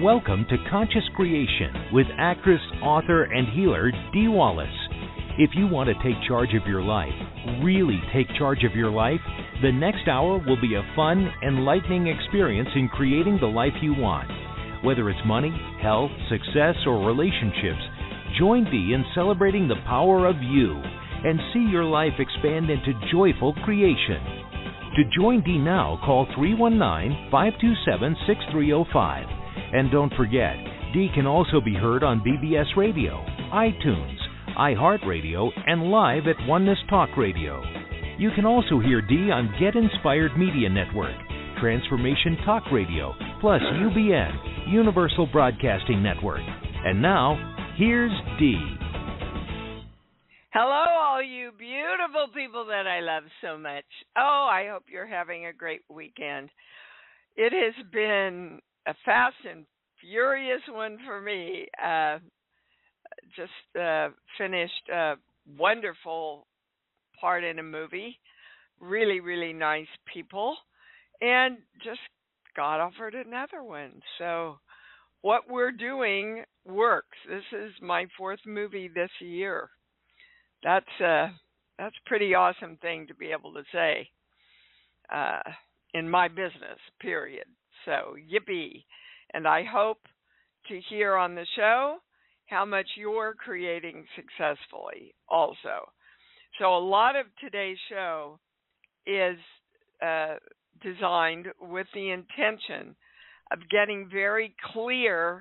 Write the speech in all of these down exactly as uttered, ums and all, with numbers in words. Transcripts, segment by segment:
Welcome to Conscious Creation with actress, author, and healer Dee Wallace. If you want to take charge of your life, really take charge of your life, the next hour will be a fun, enlightening experience in creating the life you want. Whether it's money, health, success, or relationships, join Dee in celebrating the power of you and see your life expand into joyful creation. To join Dee now, call three one nine, five two seven, six three zero five. And don't forget, Dee can also be heard on B B S Radio, iTunes, iHeartRadio, and live at Oneness Talk Radio. You can also hear Dee on Get Inspired Media Network, Transformation Talk Radio, plus U B N, Universal Broadcasting Network. And now, here's Dee. Hello, all you beautiful people that I love so much. Oh, I hope you're having a great weekend. It has been a fast and furious one for me. Uh, just uh, finished a wonderful part in a movie. Really, really nice people. And just got offered another one. So what we're doing works. This is my fourth movie this year. That's a, that's a pretty awesome thing to be able to say uh, in my business, period. So, yippee. And I hope to hear on the show how much you're creating successfully also. So a lot of today's show is uh, designed with the intention of getting very clear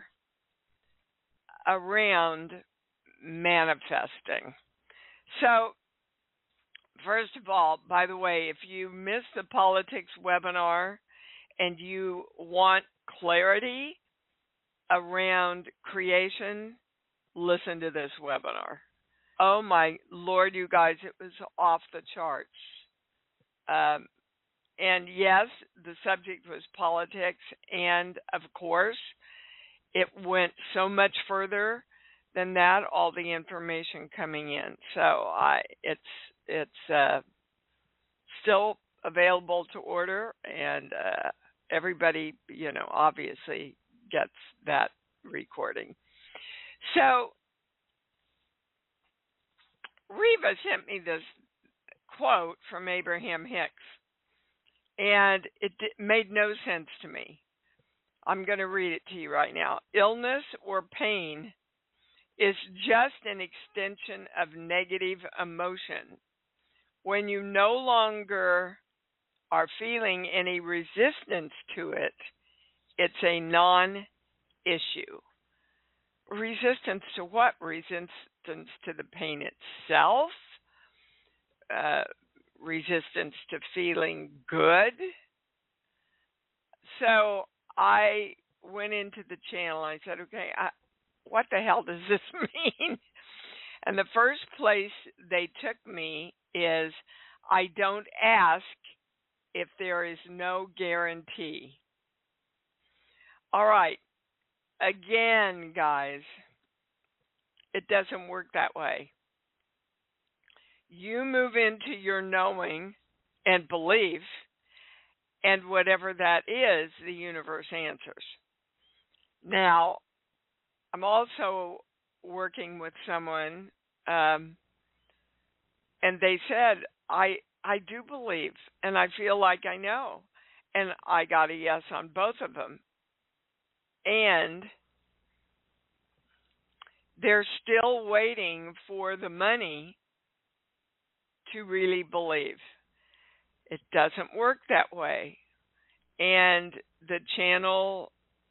around manifesting. So, first of all, by the way, if you missed the politics webinar and you want clarity around creation, listen to this webinar. Oh my Lord, you guys, it was off the charts. Um, and yes, the subject was politics, and of course, it went so much further than that, all the information coming in. So I, it's it's uh, still available to order, and uh, everybody, you know, obviously gets that recording. So Reva sent me this quote from Abraham Hicks, and it made no sense to me. I'm going to read it to you right now. Illness or pain is just an extension of negative emotion. When you no longer are feeling any resistance to it, it's a non-issue. Resistance to what? Resistance to the pain itself? Uh, resistance to feeling good? So I went into the channel. I said, okay, I, what the hell does this mean? And the first place they took me is, I don't ask if there is no guarantee. All right. Again, guys, it doesn't work that way. You move into your knowing and belief, and whatever that is, the universe answers. Now, I'm also working with someone, um, and they said, I I do believe, and I feel like I know. And I got a yes on both of them. And they're still waiting for the money to really believe. It doesn't work that way. And the channel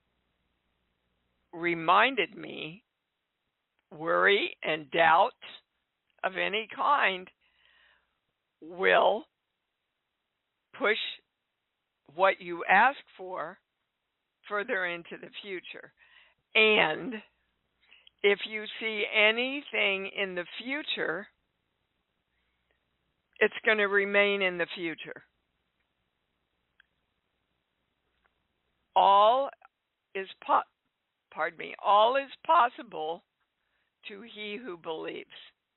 reminded me, worry and doubt of any kind will push what you ask for further into the future. And if you see anything in the future, it's going to remain in the future. All is po- pardon me, all is possible to he who believes.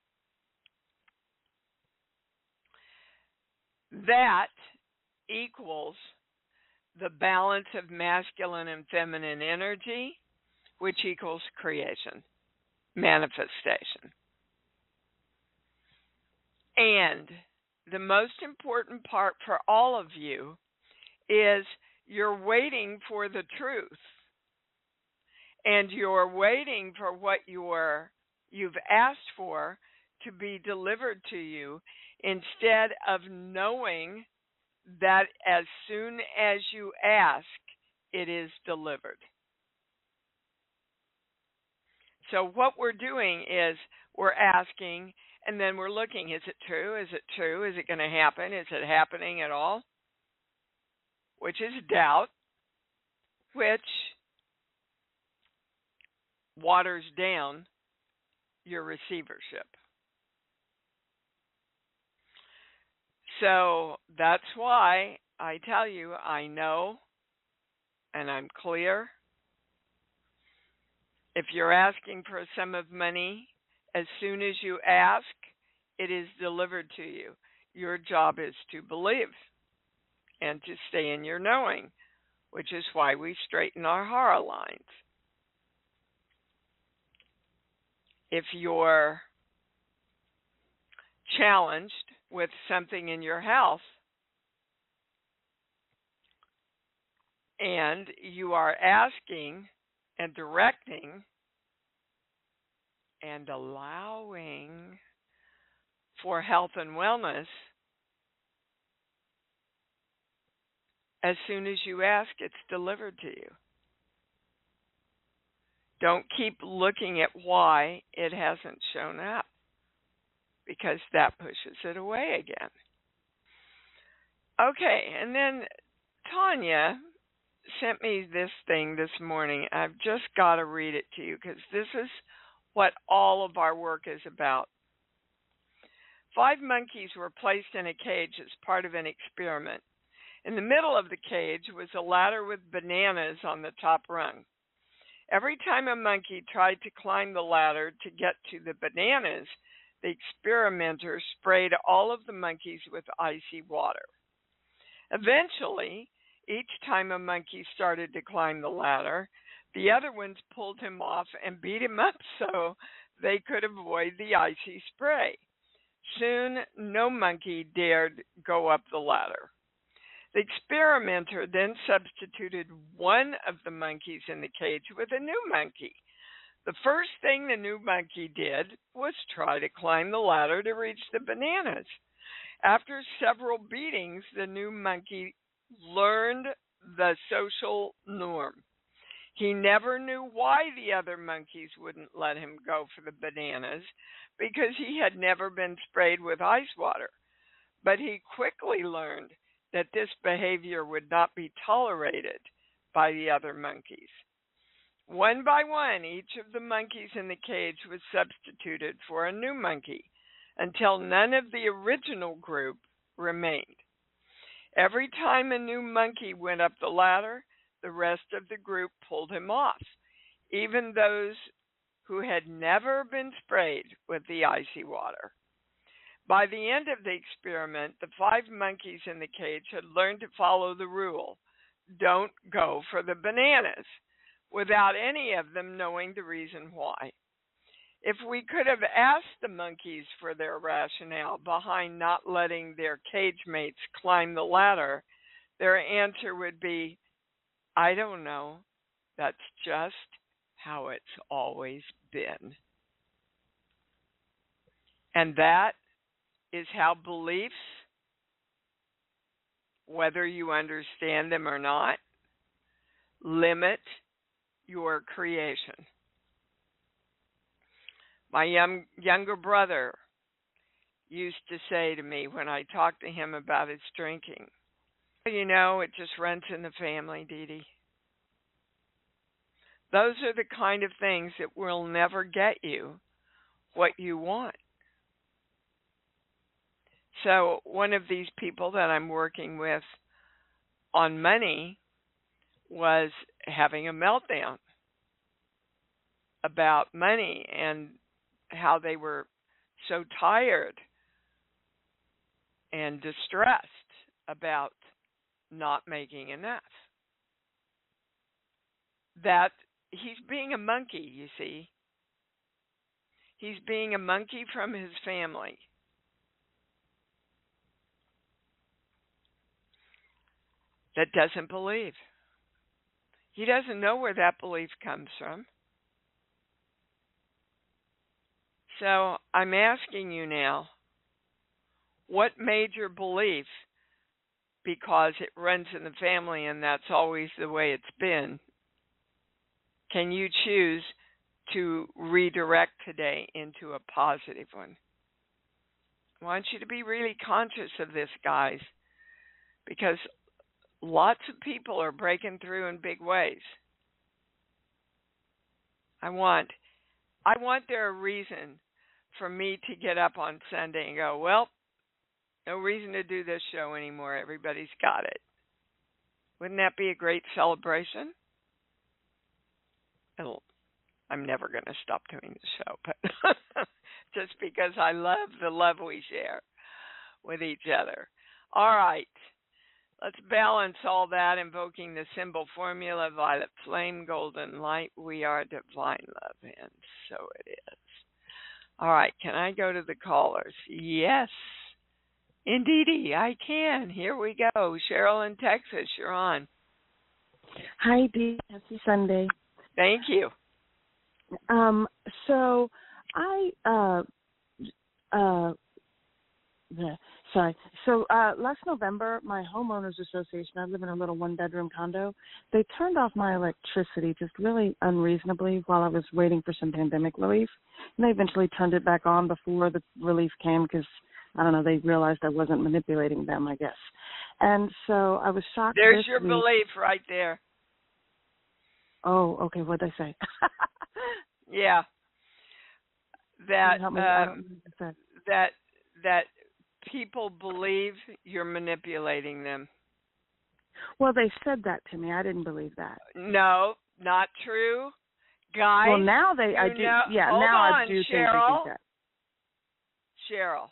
That equals the balance of masculine and feminine energy, which equals creation, manifestation. And the most important part for all of you is you're waiting for the truth. And you're waiting for what you're, you've asked for to be delivered to you, instead of knowing that as soon as you ask, it is delivered. So what we're doing is we're asking, and then we're looking, is it true? Is it true? Is it going to happen? Is it happening at all? Which is doubt, which waters down your receivership. So that's why I tell you, I know and I'm clear. If you're asking for a sum of money, as soon as you ask, it is delivered to you. Your job is to believe and to stay in your knowing, which is why we straighten our hara lines. If you're challenged with something in your health and you are asking and directing and allowing for health and wellness, as soon as you ask, it's delivered to you. Don't keep looking at why it hasn't shown up, because that pushes it away again. Okay, and then Tanya sent me this thing this morning. I've just got to read it to you because this is what all of our work is about. Five monkeys were placed in a cage as part of an experiment. In the middle of the cage was a ladder with bananas on the top rung. Every time a monkey tried to climb the ladder to get to the bananas, the experimenter sprayed all of the monkeys with icy water. Eventually, each time a monkey started to climb the ladder, the other ones pulled him off and beat him up so they could avoid the icy spray. Soon, no monkey dared go up the ladder. The experimenter then substituted one of the monkeys in the cage with a new monkey. The first thing the new monkey did was try to climb the ladder to reach the bananas. After several beatings, the new monkey learned the social norm. He never knew why the other monkeys wouldn't let him go for the bananas, because he had never been sprayed with ice water. But he quickly learned that this behavior would not be tolerated by the other monkeys. One by one, each of the monkeys in the cage was substituted for a new monkey until none of the original group remained. Every time a new monkey went up the ladder, the rest of the group pulled him off, even those who had never been sprayed with the icy water. By the end of the experiment, the five monkeys in the cage had learned to follow the rule, don't go for the bananas, without any of them knowing the reason why. If we could have asked the monkeys for their rationale behind not letting their cage mates climb the ladder, their answer would be, I don't know, that's just how it's always been. And that is how beliefs, whether you understand them or not, limit your creation. My young, younger brother used to say to me when I talked to him about his drinking, you know, it just runs in the family, Dee Dee. Those are the kind of things that will never get you what you want. So one of these people that I'm working with on money was having a meltdown about money and how they were so tired and distressed about not making enough. That he's being a monkey, you see. He's being a monkey from his family. That doesn't believe. He doesn't know where that belief comes from. So I'm asking you now, what major belief, because it runs in the family and that's always the way it's been, can you choose to redirect today into a positive one? I want you to be really conscious of this, guys, because lots of people are breaking through in big ways. I want, I want there a reason for me to get up on Sunday and go, well, no reason to do this show anymore. Everybody's got it. Wouldn't that be a great celebration? It'll, I'm never going to stop doing the show, but just because I love the love we share with each other. All right. Let's balance all that, invoking the symbol formula, violet flame, golden light. We are divine love, and so it is. All right, can I go to the callers? Yes, indeedy, I can. Here we go. Cheryl in Texas, you're on. Hi, Dee. Happy Sunday. Thank you. Um, so I, uh, uh, the, sorry. So uh, last November, my homeowners association, I live in a little one-bedroom condo, they turned off my electricity just really unreasonably while I was waiting for some pandemic relief. And they eventually turned it back on before the relief came because, I don't know, they realized I wasn't manipulating them, I guess. And so I was shocked. There's this your week. belief right there. Oh, okay. What'd I say? Yeah. That, me, um, that, that people believe you're manipulating them. Well, they said that to me. I didn't believe that. No, not true. Guys, well, now they, I do, know, yeah, hold now on, I do Cheryl, think they think that. Cheryl,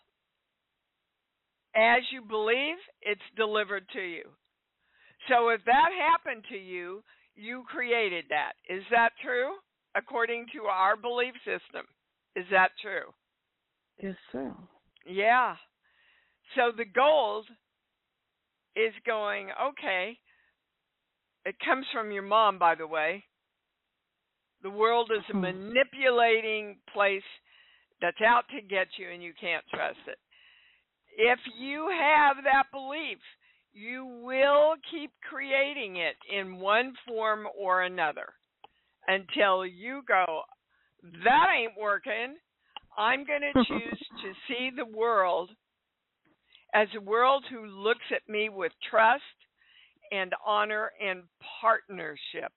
as you believe, it's delivered to you. So if that happened to you, you created that. Is that true? According to our belief system. Is that true? Yes, sir. Yeah. So the gold is going, okay, it comes from your mom, by the way. The world is a manipulating place that's out to get you and you can't trust it. If you have that belief, you will keep creating it in one form or another until you go, that ain't working. I'm going to choose to see the world as a world who looks at me with trust and honor and partnership.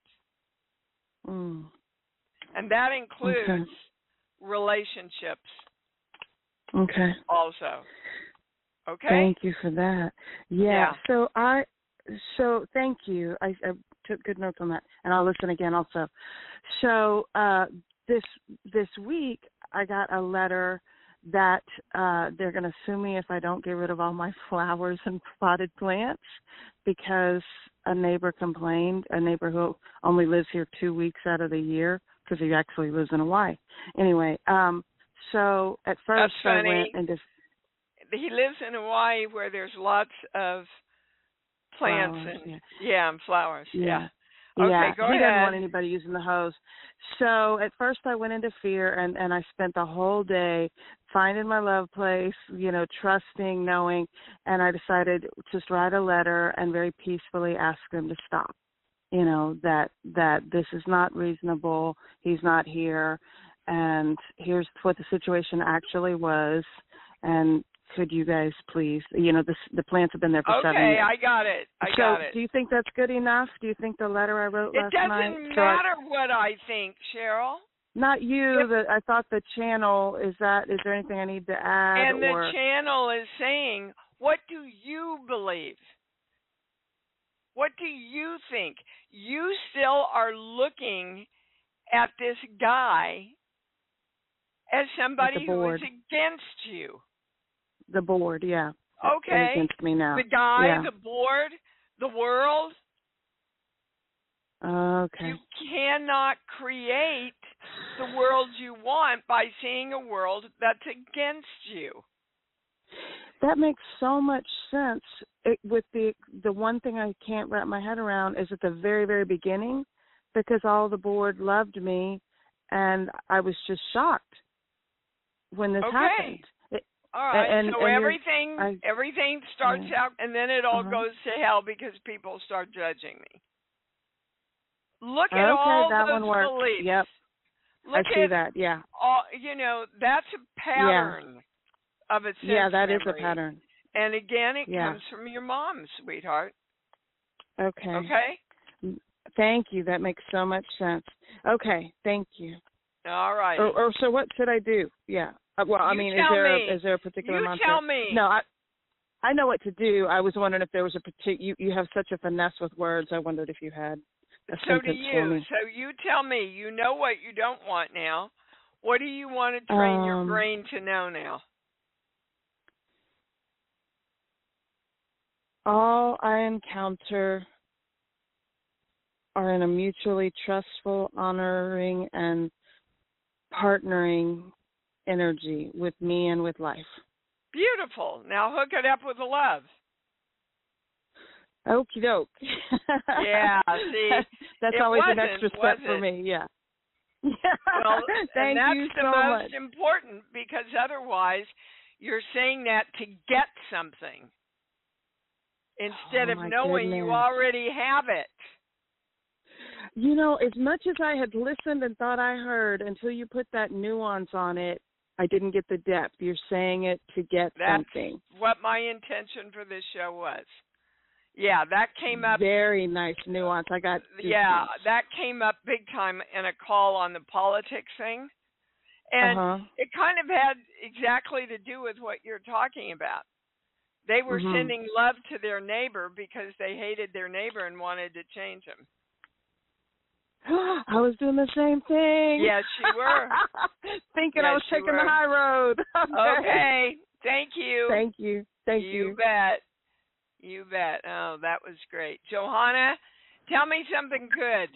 Mm. And that includes okay. relationships. Okay. Also. Okay. Thank you for that. Yeah. yeah. So I, so thank you. I, I took good notes on that, and I'll listen again also. So uh, this this week I got a letter that uh, they're going to sue me if I don't get rid of all my flowers and potted plants because a neighbor complained, a neighbor who only lives here two weeks out of the year because he actually lives in Hawaii. Anyway, um, so at first That's funny. I went into... He lives in Hawaii where there's lots of plants flowers, and, yeah. yeah, and flowers. Yeah. yeah. Okay, yeah, go he ahead. doesn't want anybody using the hose. So at first I went into fear, and, and I spent the whole day finding my love place, you know, trusting, knowing, and I decided to just write a letter and very peacefully ask them to stop, you know, that that this is not reasonable, he's not here, and here's what the situation actually was, and could you guys please, you know, the, the plants have been there for okay, seven years. Okay, I got it. I so got it. Do you think that's good enough? Do you think the letter I wrote it last night? It doesn't so matter I, what I think, Cheryl. Not you. If, the, I thought the channel, is that, is there anything I need to add? And the or? channel is saying, what do you believe? What do you think? You still are looking at this guy as somebody who is against you. The board, yeah. Okay. Against me now. The guy, yeah. the board, the world. Okay. You cannot create the world you want by seeing a world that's against you. That makes so much sense. It, with the the one thing I can't wrap my head around is at the very, very beginning, because all the board loved me, and I was just shocked when this Okay. happened. It, All right. and, so and everything I, everything starts yeah. out, and then it all Uh-huh. goes to hell because people start judging me. Look at Okay, all that those one works. beliefs. Yep. Look I see at that. Yeah. all, you know, that's a pattern of a sense Yeah, that is memory. a pattern. And again, it Yeah. comes from your mom, sweetheart. Okay. Okay? Thank you. That makes so much sense. Okay. Thank you. All right. Or, or so what should I do? Yeah. Uh, Well, I You mean, is tell there me. a, is there a particular You mantra? tell me. No, I I know what to do. I was wondering if there was a particular. You you have such a finesse with words. I wondered if you had a So do sentence for you. me. So you tell me. You know what you don't want now. What do you want to train your Um, brain to know now? All I encounter are in a mutually trustful, honoring, and partnering energy with me and with life. Beautiful. Now hook it up with the love. Okie doke. Yeah, see, that's it always an wasn't, extra step was for it? me. Yeah. Well, Thank and that's you the so most much. important, because otherwise you're saying that to get something instead Oh, of my knowing you goodness. already have it. You know, as much as I had listened and thought I heard, until you put that nuance on it, I didn't get the depth. You're saying it to get That's something. what my intention for this show was. Yeah, that came up. Very nice nuance. I got Yeah, goosebumps. that came up big time in a call on the politics thing. And Uh-huh. it kind of had exactly to do with what you're talking about. They were Mhm. sending love to their neighbor because they hated their neighbor and wanted to change him. I was doing the same thing. Yes, you were. Thinking Yes, I was you taking were. the high road. Okay. Okay. Thank you. Thank you. Thank you. you. bet. You bet. Oh, that was great. Johanna, tell me something good.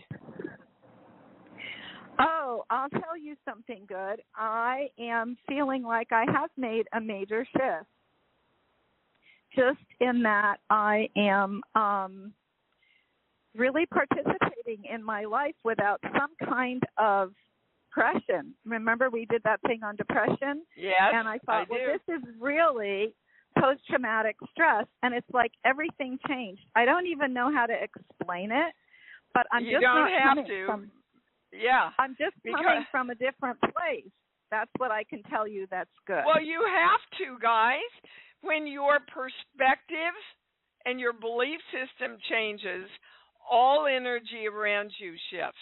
Oh, I'll tell you something good. I am feeling like I have made a major shift. Just in that I am um, really participating in my life without some kind of depression. Remember we did that thing on depression? Yes, And I thought, I well, do. this is really post-traumatic stress, and it's like everything changed. I don't even know how to explain it, but I'm you just don't not have coming to. from Yeah. I'm just because, coming from a different place. That's what I can tell you that's good. Well, you have to, guys. When your perspective and your belief system changes, all energy around you shifts.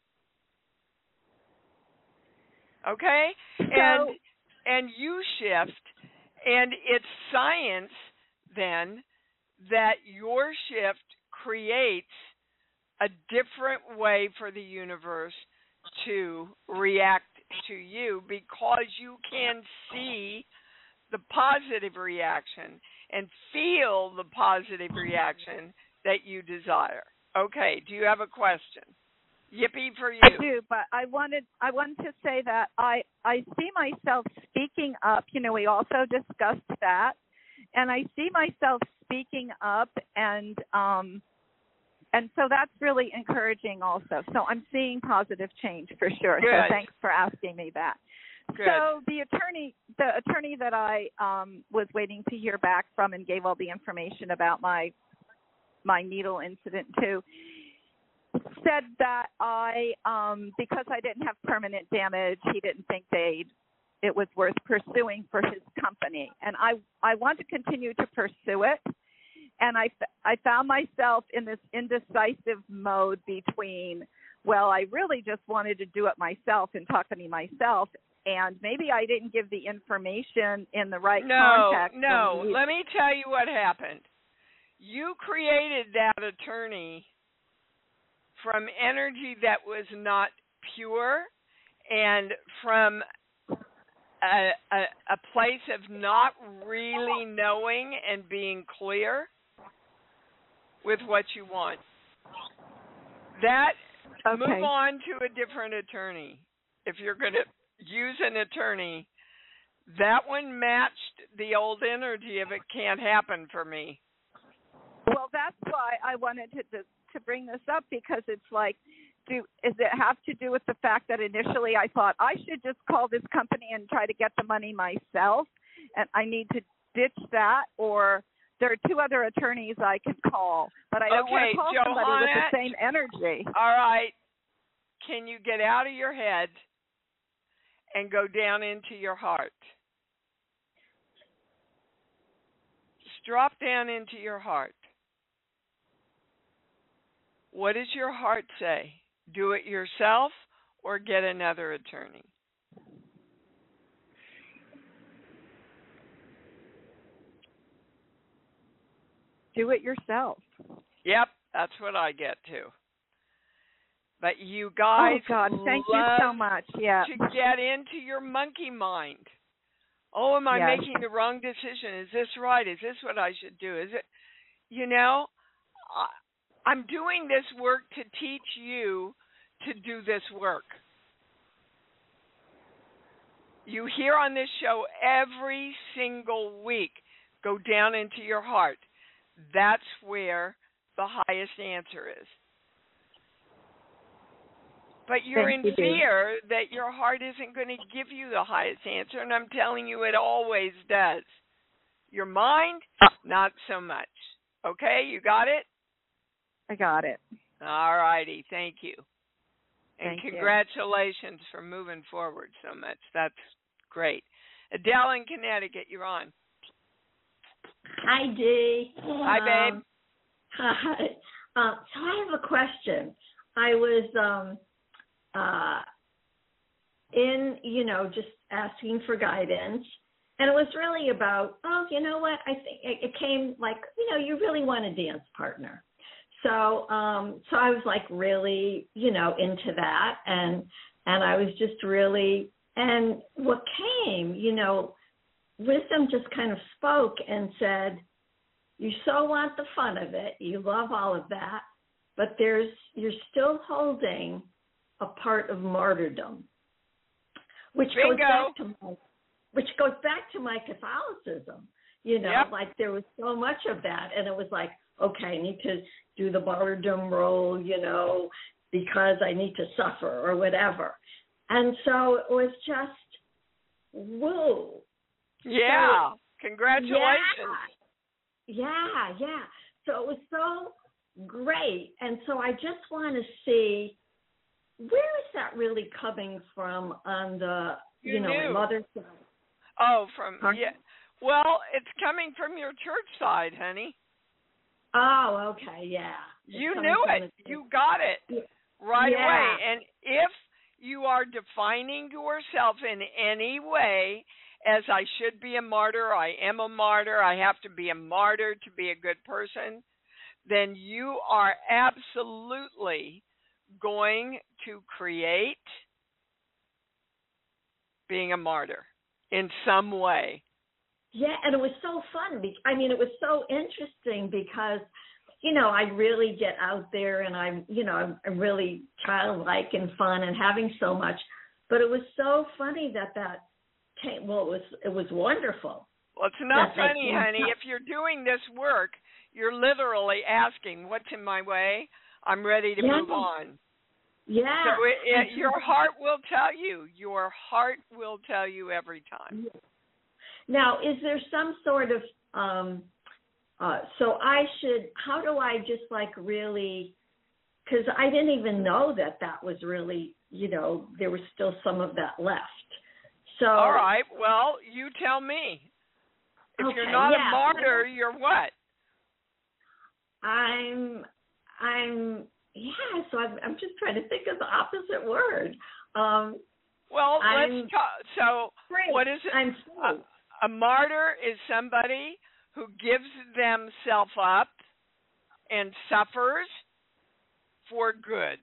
Okay? So, and and you shift, and it's science then that your shift creates a different way for the universe to react to you, because you can see the positive reaction and feel the positive reaction that you desire. Okay, do you have a question? Yippee for you. I do, but I wanted I wanted to say that I, I see myself speaking up. You know, we also discussed that. And I see myself speaking up, and um and so that's really encouraging also. So I'm seeing positive change for sure. Good. So thanks for asking me that. Good. So the attorney, the attorney that I um, was waiting to hear back from and gave all the information about my my needle incident too, said that I, um, because I didn't have permanent damage, he didn't think they'd it was worth pursuing for his company, and I I want to continue to pursue it. And I, I found myself in this indecisive mode between, well, I really just wanted to do it myself and talk to me myself, and maybe I didn't give the information in the right no, context. No, no. Let me tell you what happened. You created that attorney from energy that was not pure and from a, a, a place of not really knowing and being clear with what you want. That, Okay. move on to a different attorney. If you're going to use an attorney, that one matched the old energy of it can't happen for me. Well, that's why I wanted to, to to bring this up, because it's like, do is it have to do with the fact that initially I thought I should just call this company and try to get the money myself, and I need to ditch that, or there are two other attorneys I can call, but I don't Okay, want to call Johanna, somebody with the same energy. All right. Can you get out of your head and go down into your heart? Just drop down into your heart. What does your heart say? Do it yourself or get another attorney? Do it yourself. Yep, that's what I get too. But you guys, oh God, thank you so much. Yeah. To get into your monkey mind. Oh, am I yes. making the wrong decision? Is this right? Is this what I should do? Is it, you know, I, I'm doing this work to teach you to do this work. You hear on this show every single week, go down into your heart. That's where the highest answer is. But you're Thank in you, fear that your heart isn't going to give you the highest answer, and I'm telling you it always does. Your mind, not so much. Okay, you got it? I got it. All righty, thank you. And Thank congratulations you. for moving forward so much. That's great. Adele in Connecticut, you're on. Hi, Dee. Hi, babe. Um, hi. Uh, so I have a question. I was um, uh, in, you know, just asking for guidance, and it was really about, oh, you know what? I think it, it came like, you know, you really want a dance partner. So, um, so I was like really, you know, into that, and and I was just really, and what came, you know. Wisdom just kind of spoke and said, you so want the fun of it, you love all of that, but there's you're still holding a part of martyrdom, which Bingo. goes back to my, which goes back to my Catholicism. You know, yep. like there was so much of that, and it was like, okay, I need to do the martyrdom role, you know, because I need to suffer or whatever. And so it was just, whoa. Yeah, so, congratulations. Yeah, yeah, yeah. So it was so great. And so I just want to see, where is that really coming from on the, you, you know, knew. mother's side? Oh, from, huh? yeah. Well, it's coming from your church side, honey. Oh, okay, yeah. It's you knew it. You got it yeah. right yeah. away. And if you are defining yourself in any way as I should be a martyr, I am a martyr, I have to be a martyr to be a good person, then you are absolutely going to create being a martyr in some way. Yeah, and it was so fun. I mean, it was so interesting because, you know, I really get out there and I'm, you know, I'm really childlike and fun and having so much. But it was so funny that that came, well, it was, it was wonderful. Well, it's not that funny, honey. If you're doing this work, you're literally asking, what's in my way? I'm ready to yeah. move on. Yeah. So it, it, your heart will tell you. Your heart will tell you every time. Yeah. Now, is there some sort of, um, uh, so I should, how do I just like really, because I didn't even know that that was really, you know, there was still some of that left. So. All right, well, you tell me. If okay, you're not yeah. a martyr, you're what? I'm, I'm, yeah, so I'm, I'm just trying to think of the opposite word. Um, well, I'm let's talk. So, free. what is it? I'm free. A, a martyr is somebody who gives themselves up and suffers for good.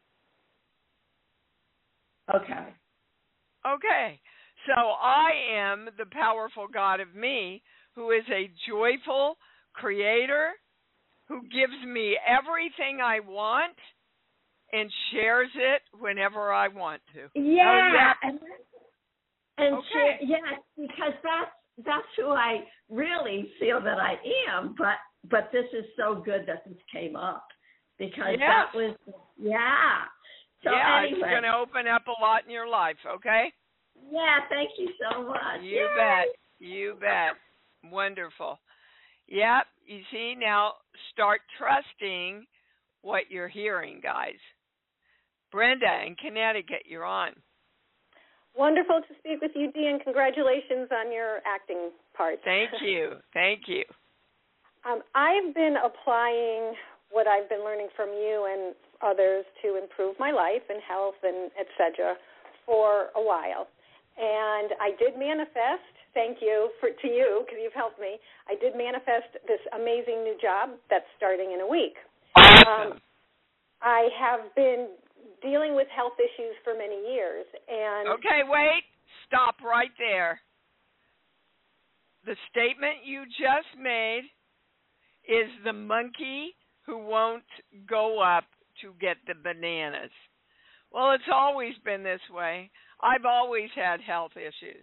Okay. Okay. So I am the powerful God of me, who is a joyful creator, who gives me everything I want and shares it whenever I want to. Yeah, and, and okay. share, yeah, because that's that's who I really feel that I am. But but this is so good that this came up because yes. that was yeah. So yeah, anyway. It's going to open up a lot in your life. Okay. Yeah, thank you so much. You Yay. bet. You bet. Wonderful. Yep. You see, now start trusting what you're hearing, guys. Brenda in Connecticut, you're on. Wonderful to speak with you, Dee, and congratulations on your acting part. Thank you. Thank you. Um, I've been applying what I've been learning from you and others to improve my life and health and et cetera for a while. And I did manifest, thank you for, to you because you've helped me, I did manifest this amazing new job that's starting in a week. Awesome. Um, I have been dealing with health issues for many years. And okay, wait. Stop right there. The statement you just made is the monkey who won't go up to get the bananas. Well, it's always been this way. I've always had health issues.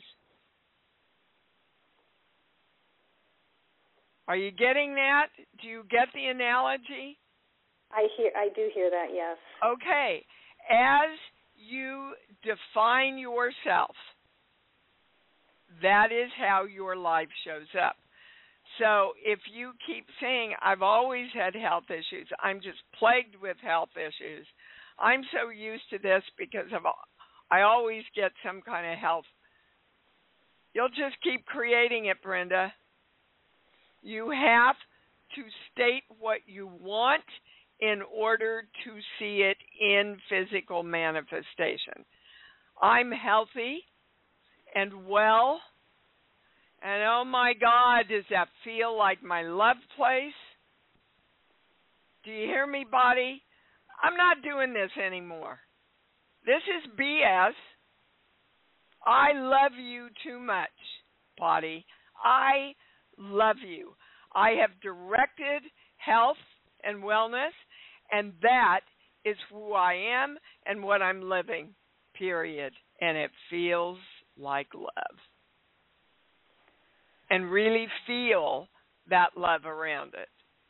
Are you getting that? Do you get the analogy? I hear, I do hear that, yes. Okay. As you define yourself, that is how your life shows up. So if you keep saying, I've always had health issues, I'm just plagued with health issues, I'm so used to this because of I always get some kind of health. You'll just keep creating it, Brenda. You have to state what you want in order to see it in physical manifestation. I'm healthy and well, and oh my God, does that feel like my love place? Do you hear me, body? I'm not doing this anymore. This is B S. I love you too much, body. I love you. I have directed health and wellness, and that is who I am and what I'm living, period. And it feels like love. And really feel that love around it.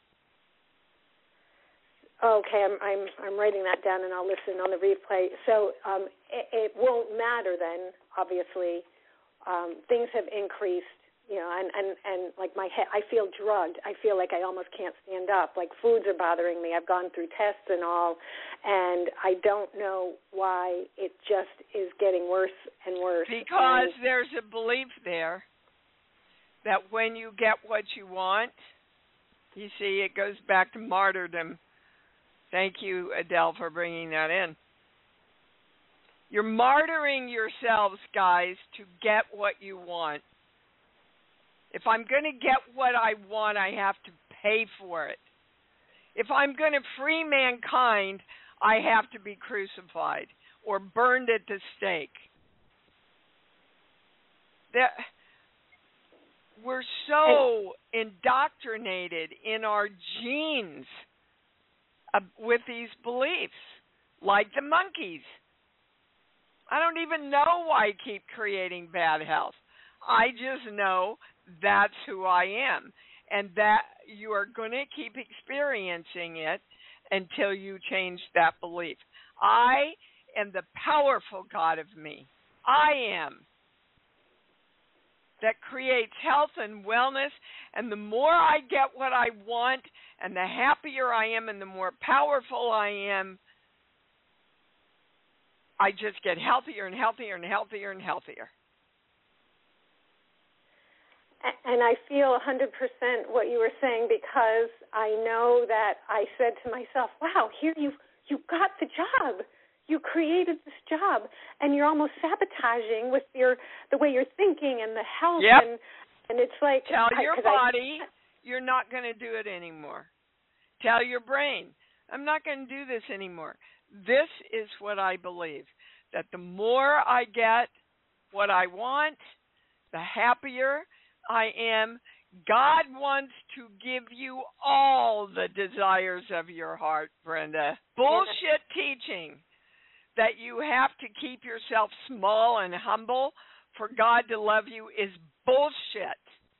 Okay, I'm I'm I'm writing that down, and I'll listen on the replay. So um, it, it won't matter then. Obviously, um, things have increased. You know, and, and, and like my head, I feel drugged. I feel like I almost can't stand up. Like foods are bothering me. I've gone through tests and all, and I don't know why it just is getting worse and worse. Because and there's a belief there that when you get what you want, you see, it goes back to martyrdom. Thank you, Adele, for bringing that in. You're martyring yourselves, guys, to get what you want. If I'm going to get what I want, I have to pay for it. If I'm going to free mankind, I have to be crucified or burned at the stake. That, we're so indoctrinated in our genes uh, with these beliefs, like the monkeys. I don't even know why I keep creating bad health. I just know that's who I am, and that you are going to keep experiencing it until you change that belief. I am the powerful God of me. I am. That creates health and wellness, and the more I get what I want, and the happier I am, and the more powerful I am, I just get healthier and healthier and healthier and healthier. And I feel one hundred percent what you were saying, because I know that I said to myself, wow, here you you got the job. You created this job, and you're almost sabotaging with your the way you're thinking and the health. Yep. And, and it's like... Tell I, your body I, you're not going to do it anymore. Tell your brain, I'm not going to do this anymore. This is what I believe, that the more I get what I want, the happier I am, God wants to give you all the desires of your heart, Brenda. Bullshit teaching that you have to keep yourself small and humble for God to love you is bullshit.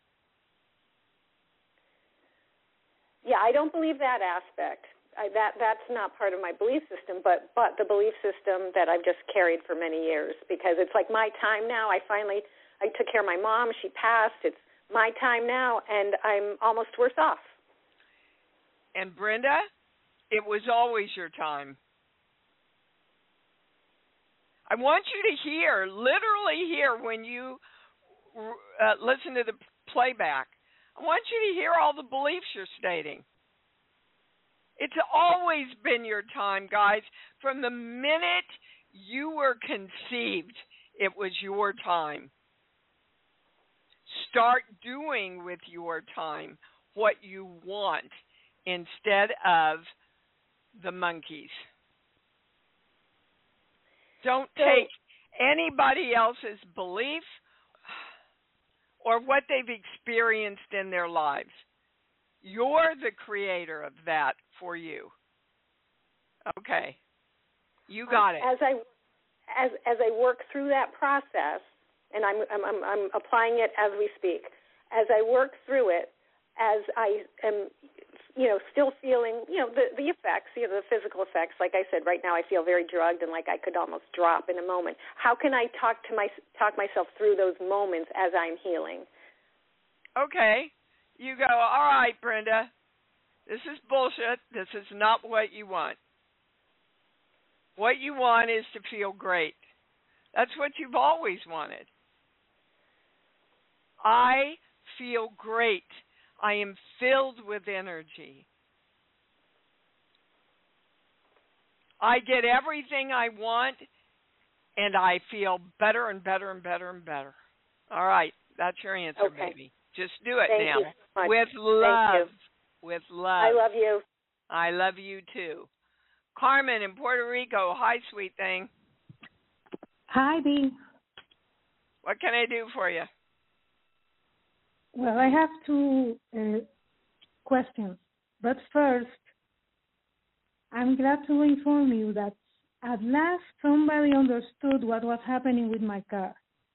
Yeah, I don't believe that aspect. I, that that's not part of my belief system, but but the belief system that I've just carried for many years, because it's like my time now. I finally I took care of my mom. She passed. It's my time now, and I'm almost worse off. And Brenda, it was always your time. I want you to hear, literally hear when you uh, listen to the playback. I want you to hear all the beliefs you're stating. It's always been your time, guys. From the minute you were conceived, it was your time. Start doing with your time what you want instead of the monkeys. Don't take anybody else's belief or what they've experienced in their lives. You're the creator of that for you. Okay. You got it. As I as as I work through that process, and I'm I'm I'm, I'm applying it as we speak. As I work through it, as I am, you know, still feeling, you know, the the effects, you know, the physical effects. Like I said, right now I feel very drugged and like I could almost drop in a moment. How can I talk to my talk myself through those moments as I'm healing? Okay. You go, all right, Brenda, this is bullshit. This is not what you want. What you want is to feel great. That's what you've always wanted. I feel great. I am filled with energy. I get everything I want, and I feel better and better and better and better. All right, that's your answer, okay. baby. Just do it Thank now. You so much. With love. With love. I love you. I love you too. Carmen in Puerto Rico. Hi, sweet thing. Hi, Dee. What can I do for you? Well, I have two uh, questions. But first, I'm glad to inform you that at last somebody understood what was happening with my car.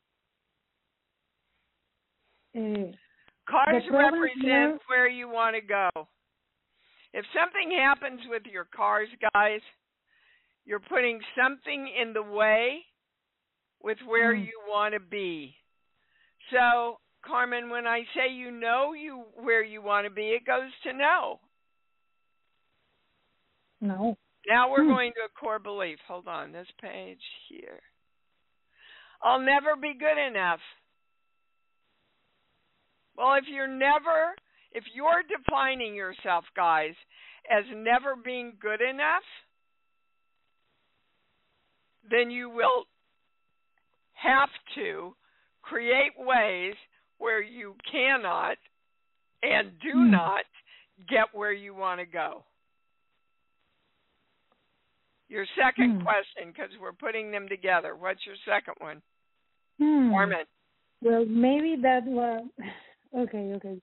Uh, Cars represent here, where you want to go. If something happens with your cars, guys, you're putting something in the way with where mm. you want to be. So, Carmen, when I say you know you where you want to be, it goes to no. No. Now we're hmm. going to a core belief. Hold on, this page here. I'll never be good enough. Well, if you're never, if you're defining yourself, guys, as never being good enough, then you will have to create ways where you cannot and do mm. not get where you want to go. Your second mm. question, because we're putting them together. What's your second one? Mm. Carmen. Well, maybe that was... Okay, okay.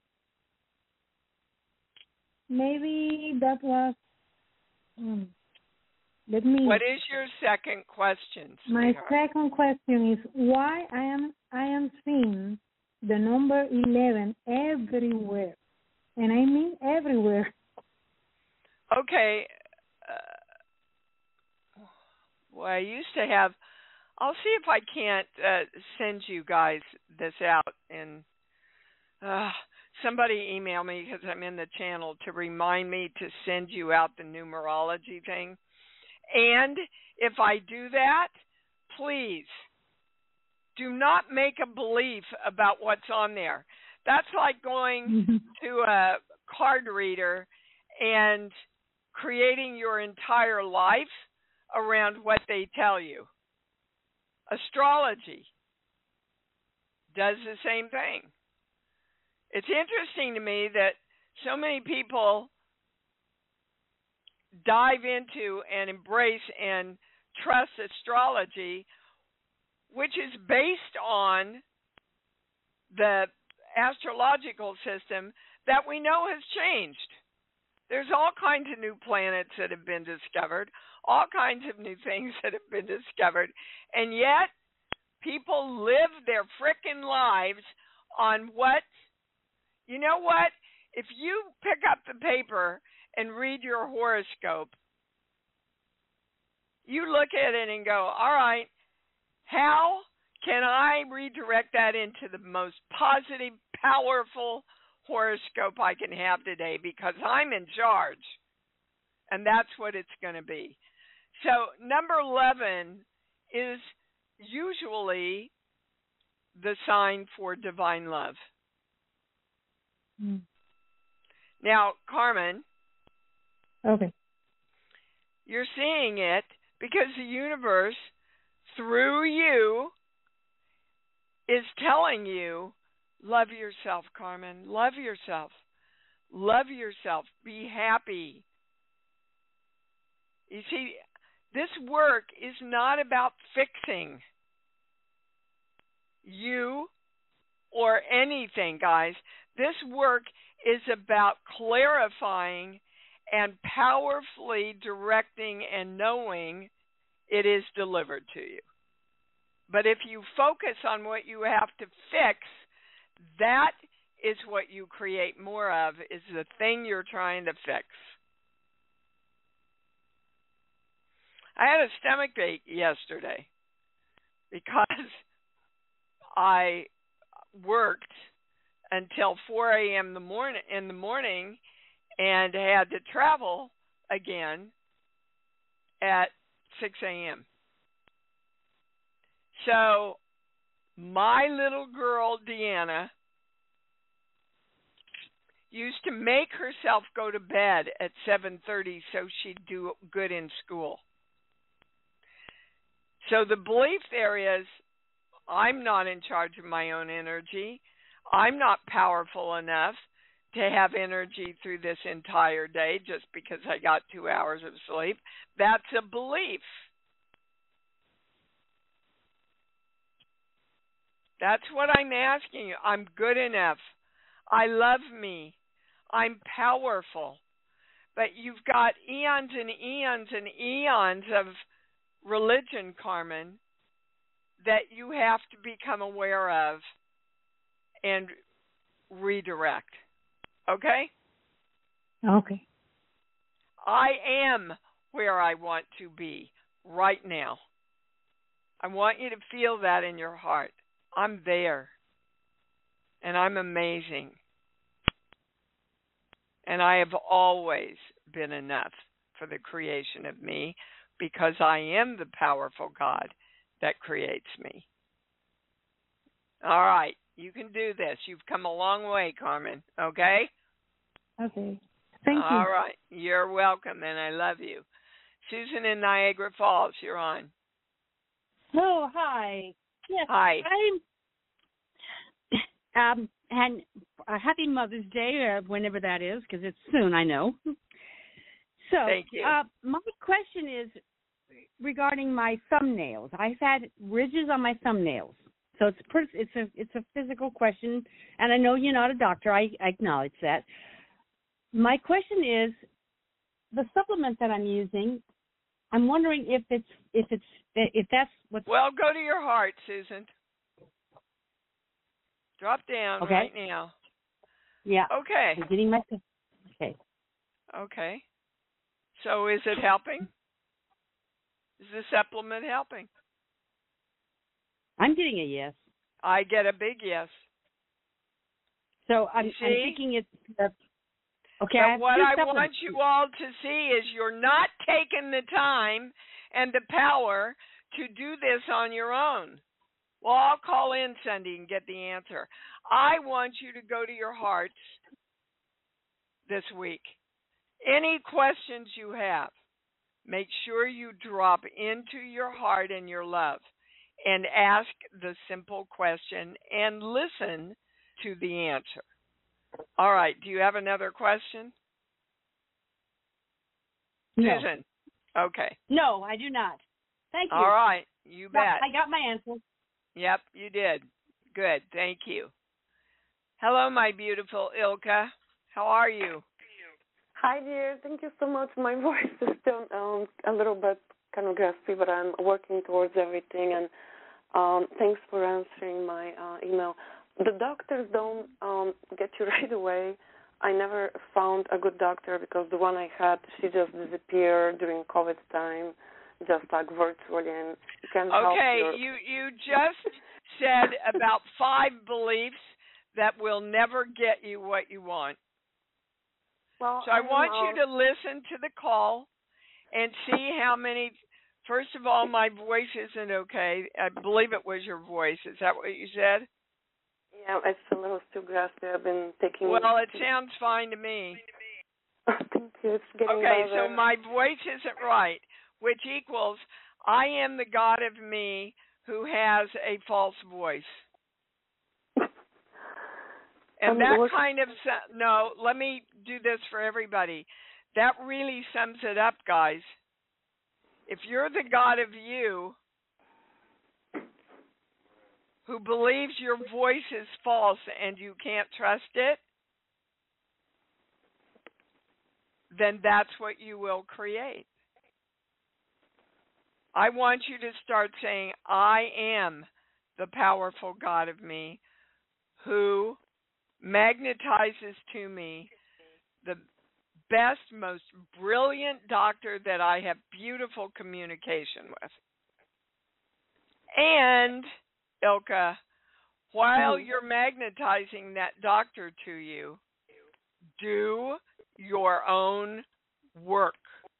Maybe that was... Um, let me... What is your second question, My sweetheart? second question is why I am I am seeing the number eleven everywhere. And I mean everywhere. Okay. Uh, well, I used to have... I'll see if I can't uh, send you guys this out and... Uh, somebody email me because I'm in the channel to remind me to send you out the numerology thing. And if I do that, please do not make a belief about what's on there. That's like going to a card reader and creating your entire life around what they tell you. Astrology does the same thing. It's interesting to me that so many people dive into and embrace and trust astrology, which is based on the astrological system that we know has changed. There's all kinds of new planets that have been discovered, all kinds of new things that have been discovered, and yet people live their frickin' lives on what, you know what? If you pick up the paper and read your horoscope, you look at it and go, all right, how can I redirect that into the most positive, powerful horoscope I can have today, because I'm in charge, and that's what it's going to be. So number eleven is usually the sign for divine love. Mm. Now, Carmen, Okay. you're seeing it because the universe, through you, is telling you, love yourself, Carmen. Love yourself. Love yourself. Be happy. You see, this work is not about fixing you or anything, guys. This work is about clarifying and powerfully directing and knowing it is delivered to you. But if you focus on what you have to fix, that is what you create more of, is the thing you're trying to fix. I had a stomach ache yesterday because I worked until four a.m. the morning in the morning and had to travel again at six a.m. So my little girl, Deanna, used to make herself go to bed at seven thirty so she'd do good in school. So the belief there is, I'm not in charge of my own energy. I'm not powerful enough to have energy through this entire day just because I got two hours of sleep. That's a belief. That's what I'm asking you. I'm good enough. I love me. I'm powerful. But you've got eons and eons and eons of religion, Carmen, that you have to become aware of and redirect. Okay? Okay. I am where I want to be right now. I want you to feel that in your heart. I'm there. And I'm amazing. And I have always been enough for the creation of me, because I am the powerful God that creates me. All right. You can do this. You've come a long way, Carmen. Okay? Okay. Thank you. All right. You're welcome, and I love you. Susan in Niagara Falls, you're on. Oh, hi. Yes. Hi. I'm, um, and a happy Mother's Day, uh, whenever that is, because it's soon, I know. So, Thank you. Uh, my question is regarding my thumbnails. I've had ridges on my thumbnails. So it's per- it's a it's a physical question, and I know you're not a doctor. I, I acknowledge that. My question is, the supplement that I'm using, I'm wondering if it's if it's if that's what. Well, go to your heart, Susan. Drop down okay. right now. Yeah. Okay. I'm getting my. Okay. Okay. So is it helping? Is the supplement helping? I'm getting a yes. I get a big yes. So I'm, you see? I'm thinking it's uh, okay. But I have what two I supplements. want you all to see is you're not taking the time and the power to do this on your own. Well, I'll call in Sunday and get the answer. I want you to go to your hearts this week. Any questions you have, make sure you drop into your heart and your love and ask the simple question and listen to the answer. All right. Do you have another question? No. Susan? Okay. No, I do not. Thank you. All right. You bet. I got my answer. Yep, you did. Good. Thank you. Hello, my beautiful Ilka. How are you? Hi, dear. Thank you so much. My voice is still um, a little bit kind of gaspy, but I'm working towards everything. And um, thanks for answering my uh, email. The doctors don't um, get you right away. I never found a good doctor because the one I had, she just disappeared during COVID time, just like virtually, and you can't help Okay, your... you you just said about five beliefs that will never get you what you want. Well, so I I'm, want uh, you to listen to the call and see how many. First of all, my voice isn't okay. I believe it was your voice. Is that what you said? Yeah, it's a little still gaspy. I've been taking... Well, it sounds fine to me. Thank you. It's getting Okay, better. so my voice isn't right, which equals I am the God of me who has a false voice. And um, that what... kind of, no, let me do this for everybody. That really sums it up, guys. If you're the God of you who believes your voice is false and you can't trust it, then that's what you will create. I want you to start saying, I am the powerful God of me who magnetizes to me the best, most brilliant doctor that I have beautiful communication with. And, Ilka, while you're magnetizing that doctor to you, do your own work.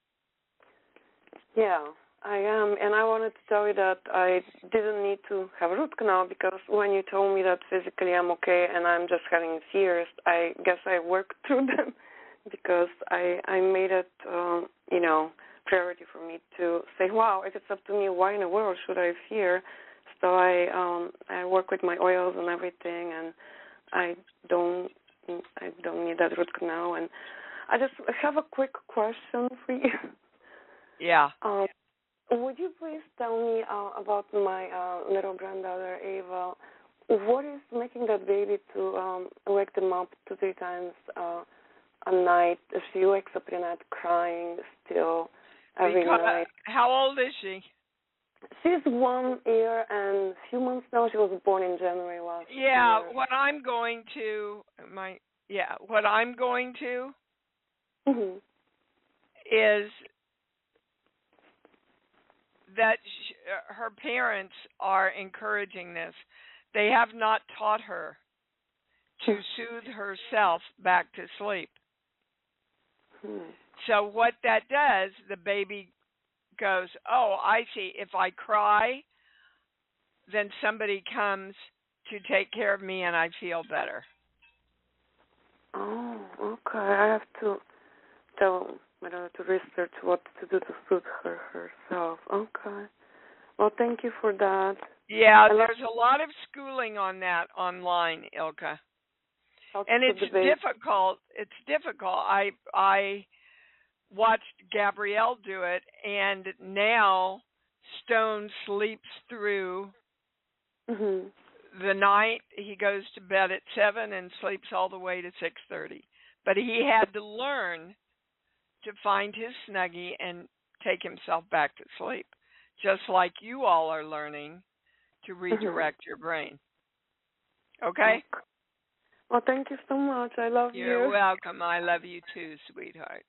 Yeah, I am. And I wanted to tell you that I didn't need to have a root canal because when you told me that physically I'm okay and I'm just having fears, I guess I worked through them because I, I made it, um, you know, priority for me to say, wow, if it's up to me, why in the world should I fear? So I um, I work with my oils and everything, and I don't I don't need that root canal. And I just have a quick question for you. Yeah. Um, would you please tell me uh, about my uh, little granddaughter, Ava? What is making that baby to um, wake them up two, three times uh, a night? She wakes up in the night crying still every because, night. How old is she? She's one year and a few months now. She was born in January last yeah, year. Yeah, what I'm going to, my yeah, what I'm going to mm-hmm. is that she, her parents are encouraging this. They have not taught her to soothe herself back to sleep. Hmm. So what that does, the baby goes, oh, I see. If I cry, then somebody comes to take care of me and I feel better. Oh, okay. I have to tell my daughter to research what to do to soothe her herself. Okay. Well, thank you for that. Yeah, there's a lot of schooling on that online, Ilka. And it's difficult. It's difficult. I I watched Gabrielle do it, and now Stone sleeps through mm-hmm. the night. He goes to bed at seven and sleeps all the way to six thirty. But he had to learn to find his Snuggie and take himself back to sleep, just like you all are learning to redirect mm-hmm. your brain. Okay? Well, thank you so much. I love You're you. You're welcome. I love you too, sweetheart.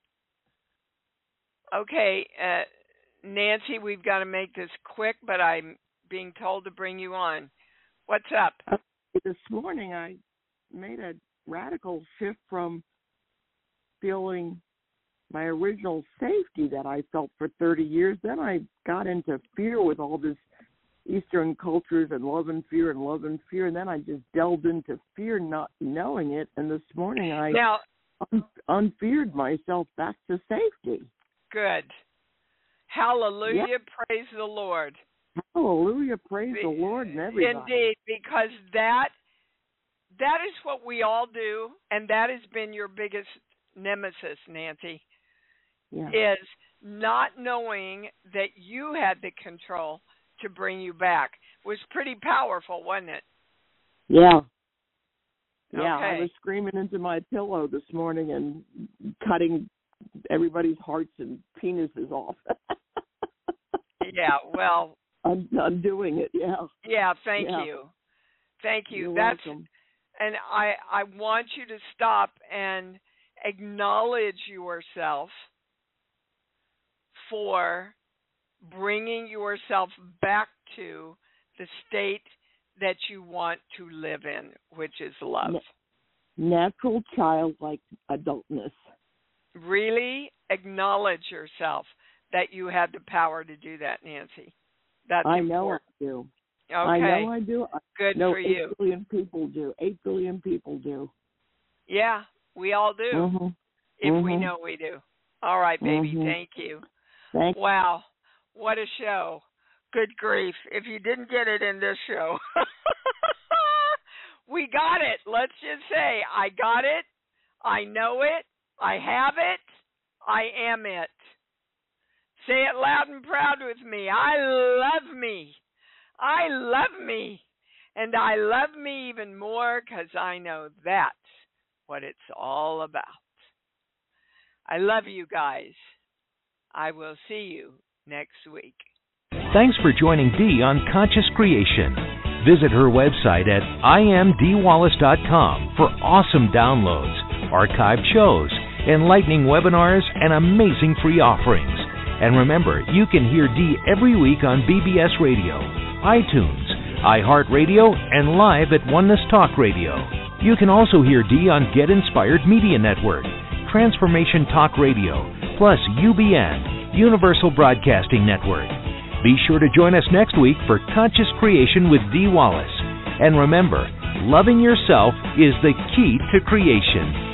Okay, uh, Nancy, we've got to make this quick, but I'm being told to bring you on. What's up? Uh, this morning I made a radical shift from feeling my original safety that I felt for thirty years. Then I got into fear with all this Eastern cultures and love and fear and love and fear, and then I just delved into fear not knowing it, and this morning I now, un- unfeared myself back to safety. Good. Hallelujah. Yeah. Praise the Lord. Hallelujah. Praise Be- the Lord and everybody. Indeed, because that that is what we all do, and that has been your biggest nemesis, Nancy, yeah. is not knowing that you had the control to bring you back. It was pretty powerful, wasn't it? Yeah. Yeah, okay. I was screaming into my pillow this morning and cutting everybody's hearts and penises off. Yeah, well. I'm, I'm doing it, yeah. Yeah, thank yeah. you. Thank you. You're That's welcome. And I, I want you to stop and acknowledge yourself for bringing yourself back to the state that you want to live in, which is love. Natural childlike adultness. Really acknowledge yourself that you had the power to do that, Nancy. That's I important. know I do. Okay. I know I do. Good no, for you. Eight billion people do. Eight billion people do. Yeah, we all do. Mm-hmm. If mm-hmm. we know we do. All right, baby. Mm-hmm. Thank you. Thank Wow. What a show. Good grief. If you didn't get it in this show. We got it. Let's just say I got it. I know it. I have it. I am it. Say it loud and proud with me. I love me. I love me. And I love me even more because I know that's what it's all about. I love you guys. I will see you next week. Thanks for joining Dee on Conscious Creation. Visit her website at I am dee wallace dot com for awesome downloads, archived shows, enlightening webinars, and amazing free offerings. And remember, you can hear Dee every week on B B S Radio, iTunes, iHeartRadio, and live at Oneness Talk Radio. You can also hear Dee on Get Inspired Media Network, Transformation Talk Radio, plus U B N, Universal Broadcasting Network. Be sure to join us next week for Conscious Creation with Dee Wallace. And remember, loving yourself is the key to creation.